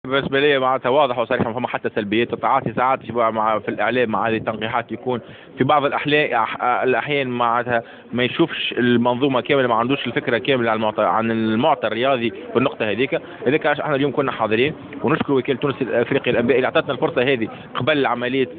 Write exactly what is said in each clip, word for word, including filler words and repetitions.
بالنسبه لي معناتها واضح وصريح، ما فما حتى سلبيات. تعاطي ساعات مع في الاعلام مع هذه التنقيحات يكون في بعض الأحيان الاحيان معناتها ما يشوفش المنظومه كامله، ما عندوش الفكره كامله عن المعطى عن المعطى الرياضي في النقطه هذيك. لذلك احنا اليوم كنا حاضرين، ونشكر وكيل تونس الافريقي الانباء اللي اعطتنا الفرصه هذه قبل عمليه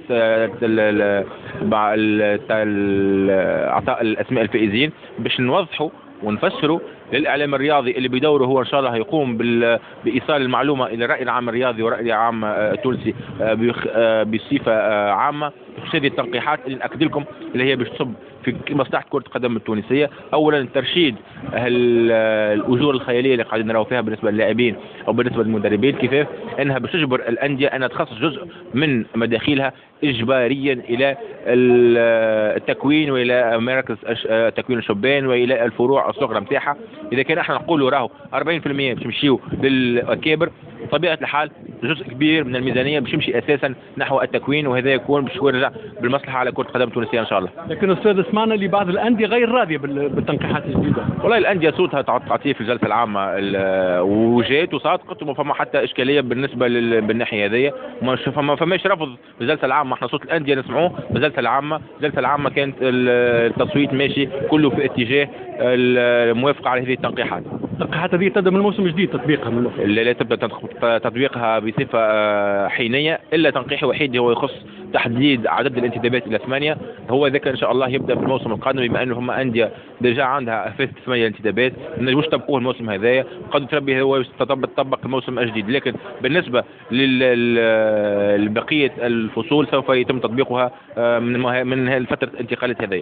اعطاء الاسماء الفائزين باش نوضحوا ونفسروا للاعلام الرياضي اللي بدوره هو ان شاء الله هيقوم بايصال المعلومه الى الراي العام الرياضي والراي العام التونسي بصفه عامه. هذه التنقيحات اللي ناكد لكم اللي هي باش تصب في مصلحه كره القدم التونسيه. اولا ترشيد الاجور الخياليه اللي قاعدين نراو فيها بالنسبه للاعبين او بالنسبه للمدربين، كيفاش انها باش تجبر الانديه انها تخصص جزء من مداخيلها اجباريا الى التكوين والى مراكز تكوين الشبان والى الفروع الصغرى نتاعها. اذا كان احنا نقولوا راهو أربعين بالمئة باش يمشيوا للكابر، بطبيعه الحال جزء كبير من الميزانيه باش يمشي اساسا نحو التكوين، وهذا يكون باش يرجع بالمصلحه على كره القدم التونسيه ان شاء الله. لكن استاذ سمعنا لبعض الانديه غير راضيه بالتنقيحات الجديده. والله الانديه صوتها تعطيه في الجلسه العامه وجات وصادقت، وما فما حتى اشكاليه بالنسبه بالناحيه هذه. ما فما فماش رفض في الجلسه العامه، احنا صوت الانديه نسمعوه في الجلسه العامه. الجلسه العامه كانت التصويت ماشي كله في اتجاه الموافقه على هذه التنقيحات. التنقيحات هذه تبدا من الموسم الجديد تطبيقها من لا, لا تبدا تطبيقها بصفه حينيه، الا تنقيح وحيد هو يخص تحديد عدد الانتدابات الى ثمانيه. هو ذاك ان شاء الله يبدا في الموسم القادم، بما انه هم انديه ديجا عندها فازت ثمانيه انتدابات، ما نجموش تطبقوه الموسم هذايا، قد تربي هو تطبق الموسم الجديد. لكن بالنسبه لبقيه الفصول سوف يتم تطبيقها من من فتره الانتقالات هذه.